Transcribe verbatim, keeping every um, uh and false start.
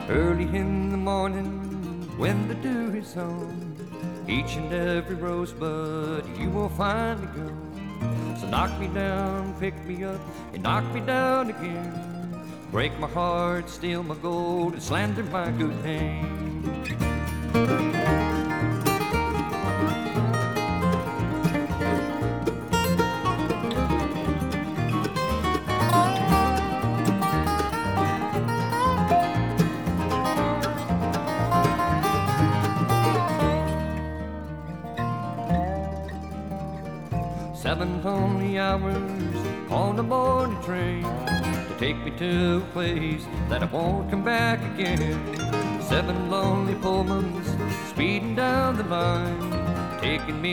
Early in the morning when the dew is on each and every rosebud, you will find me gone. So knock me down, pick me up, and knock me down again. Break my heart, steal my gold, and slander my good name. Seven lonely hours on the morning train to take me to a place that I won't come back again. Seven lonely Pullmans speeding down the line, taking me